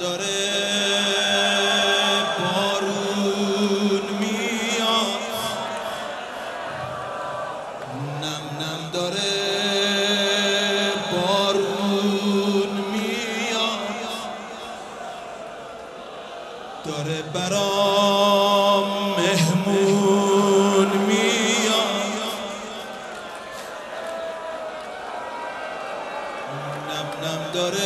داره بارون میاد، نم نم داره بارون میاد، داره برام مهمون میاد، نم نم داره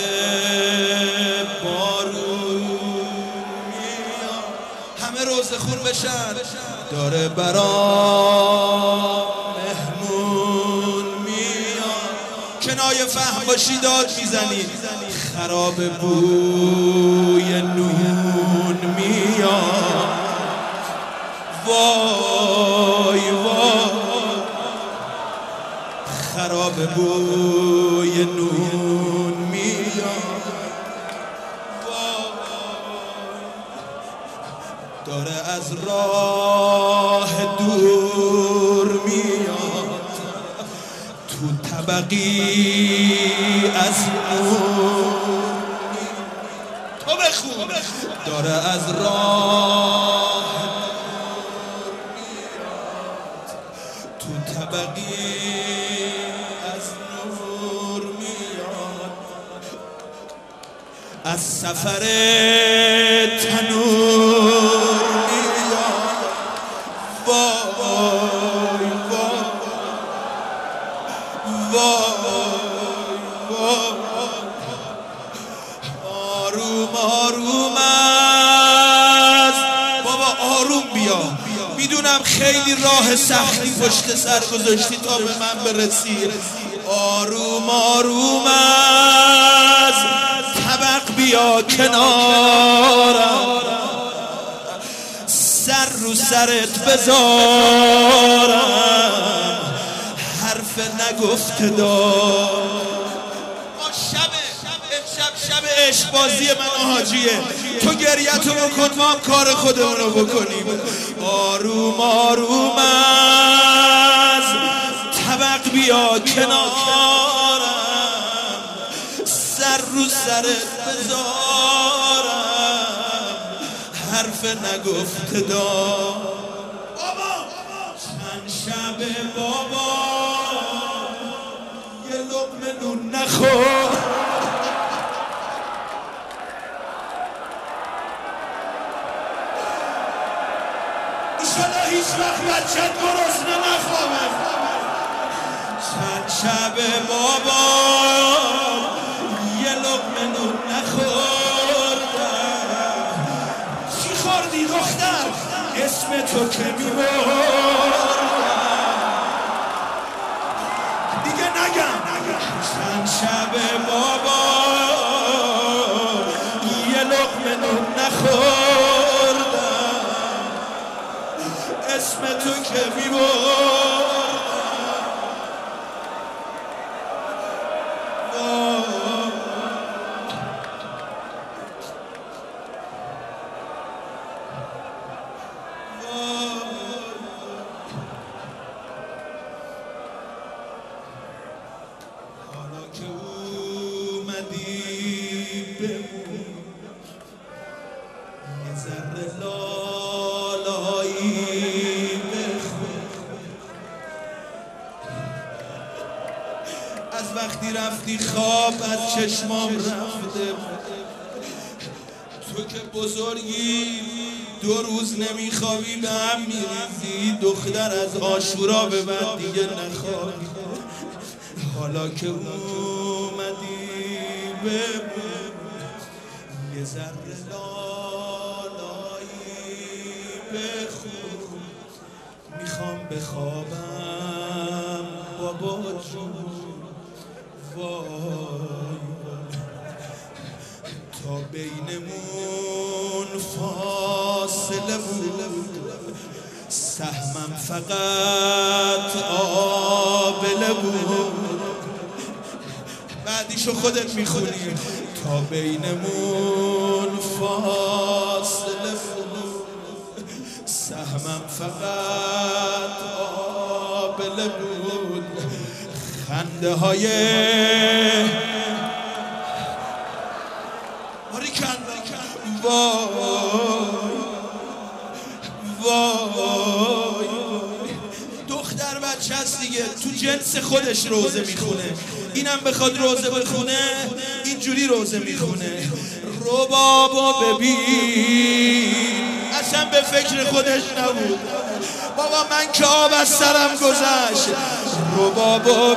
روزخون بشن، داره برام مهمون میاد. کنایه فهم باشی داد میزنی، خراب بوی نون میاد. وای وای خراب بوی نون میاد. داره از راه دور میاد، تو طبقی از نور. تو بخون. داره از راه دور میاد، تو طبقی از نور میاد. از سفر تنور آروم آروم است بابا، آروم بیا. میدونم خیلی راه سختی پشت سر گذاشتی تا به من برسی. آروم آروم است طبق بیا کنارم، سر رو سرت بذارم، حرف نگفته دار. شب عشق بازی من و حاجیه، تو گریتو بکن ما هم کار خودمونو بکنیم. آروم آروم از طبق بیا کنارم، سر رو سرت بذارم، حرف نگفته دار. چند شب بابا یه لقمه نون نخور، ایشالا هیچ وقت بچت گرسنه نخوابه. چند شب بابا یه لقمه نون نخوردم. چی خوردی دختر؟ اسم تو که میبردم دیگه نگم. چند شب بابا یه لقمه نون نخوردم، اسم تو که میبردم. حالا که اومدی بمون، یه ذره لالایی بخون. از وقتی رفتی خواب از چشمام رفته، تو که بزرگی 2 روز نمیخوابی به هم میریزی. دختر از عاشورا به بعد دیگه نخوابی. حالا که اومدی بمون، یه ذره لالایی بخون. میخوام بخوابم بابا جون، وای تا بینمون فاصله بود، سهمم فقط آبله بود. بعدیشو خودت میخونی. تا بینمون فاصله بود، سهمم فقط آبله بود. خنده های وای دختر بچه هست دیگه، تو جنس خودش روزه میخونه، اینم بخواد روزه بخونه اینجوری روزه میخونه. ربابو ببین، اصلا به فکر خودش نبود. بابا من که آب از سرم گذشت. ربابو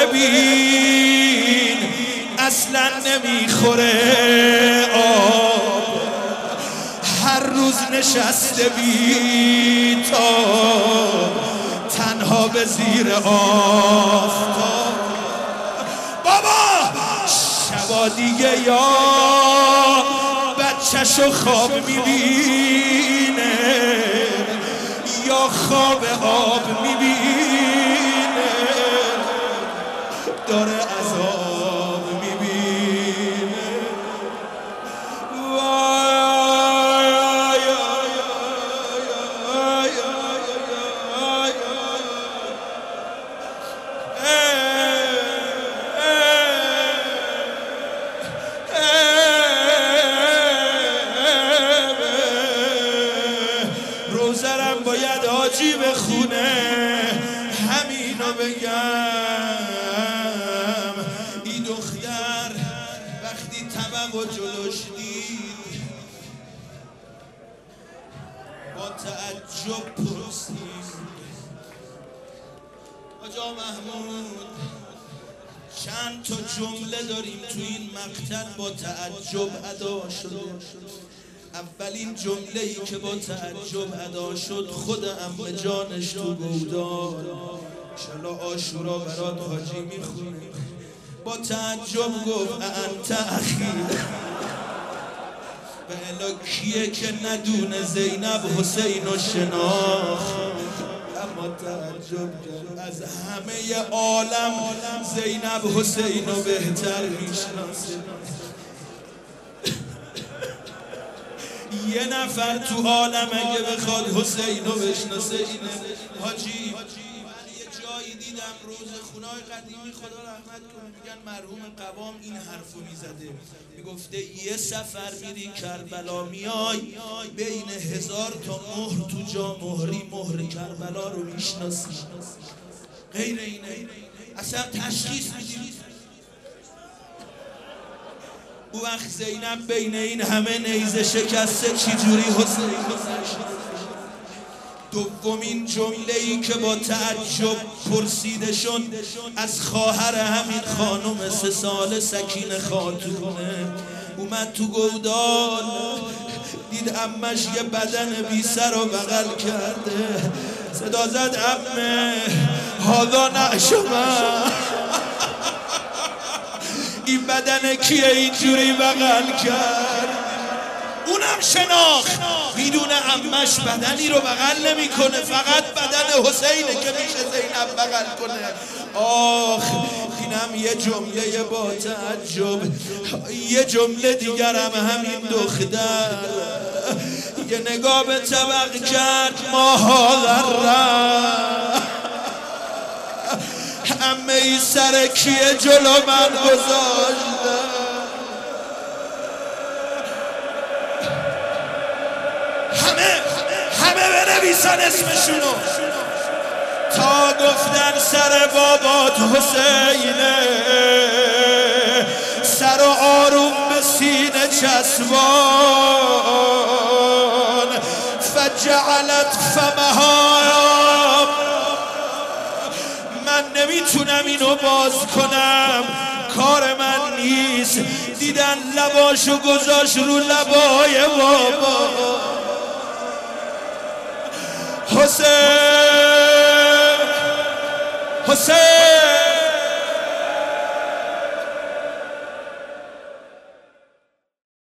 ببین اصلا نمیخوره آب، هر روز نشسته بی تاب تنها به زیر آفتاب. بابا شبا دیگه یا بچه‌شو خواب میبینه یا خواب آب میبینه، داره عذاب میبینه. روزرم باید حاجی بخونه، همینو بگم. این دختر وقتی طبق و جلوش دید با تعجب پرسید آقا محمود چند تا جمله داریم تو این مقتل با تعجب ادا شده. اولین جمله‌ای که با تعجب ادا شد خود عمه جانش تو گودال انشالله عاشورا برات حاجی میخونه، با تعجب گفت انت اخی. و الا کیه که ندونه زینب حسین و شناخت، اما تعجب کرد از همه عالم زینب حسین رو بهتر میشناسه. یه نفر تو عالم اگه بخواد حسین رو بشناسه اینه. حاجی من یه جایی دیدم روزخونه‌های قدیمی خدا رحمت کنه میگن مرحوم قوام این حرفو میزده، میگفته یه سفر میری کربلا میای بین 1000 تا مهر تو جا مهری مهر کربلا رو میشناسی، غیر اینه اصلا تشخیص میدی. او وقت زینب بین این همه نیزه شکسته چجوری حسین نشد؟ دومین جمله‌ای که با تعجب پرسیده شد از خواهر همین خانم 3 ساله سکینه خاتونه. اومد تو گودال دید عمش یه بدن بی سر و بغل کرده، صدا زد عمه هادا نعشمه، این بدن کیه اینجوری بغل کرد؟ اونم شناخت، میدونه عمش بدنی رو بغل نمی کنه، فقط بدن حسینه که میشه زینب بغل کنه. آخ اینم یه جمله با تعجب. یه جمله دیگرم همین دختر یه نگاه به طبق کرد، ماها غره همه ای سر کیه جلو من گذاشته. همه بنویسن اسمشونو تا گفتن سر بابات حسینه، سر و آروم به سینه چسبان، فجعلت فمها، من نمیتونم اینو باز کنم، کار من نیست. دیدن لباشو گذاشت رو لبای بابا. حسین